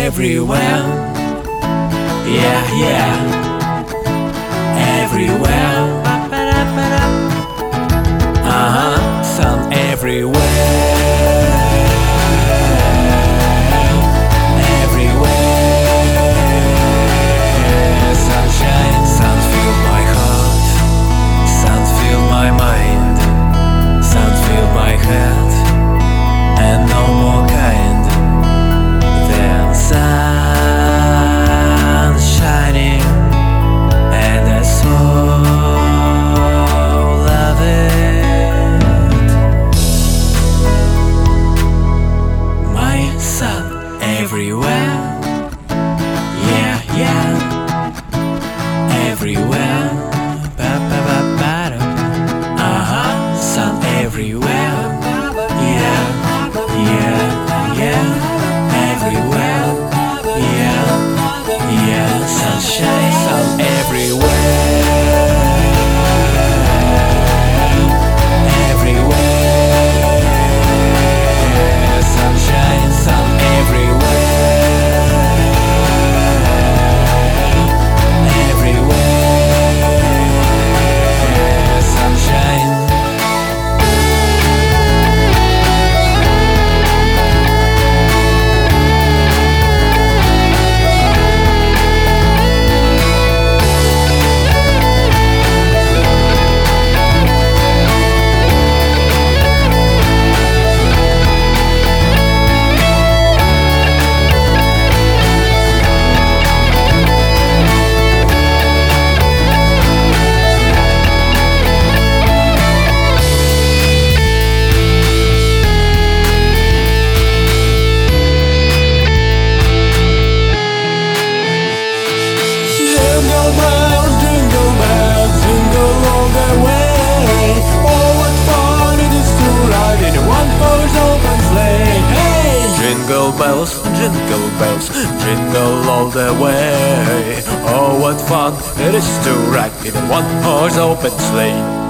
everywhere. Yeah, yeah, everywhere. Sun everywhere. Everywhere. Sunshine, sun fill my heart. Sun fill my mind. Sun fill my head. And no more kind than sun shining. And I so love it. My sun everywhere. Yeah, yeah, everywhere. Ba-ba-ba-ba-da. Sun everywhere. Yeah, yeah, yeah, everywhere. Yeah, yeah, sunshine, sun everywhere. Everywhere, sunshine, sun everywhere. Everywhere, sunshine. Jingle bells, jingle all the way. Oh, what fun it is to ride in a one-horse open sleigh.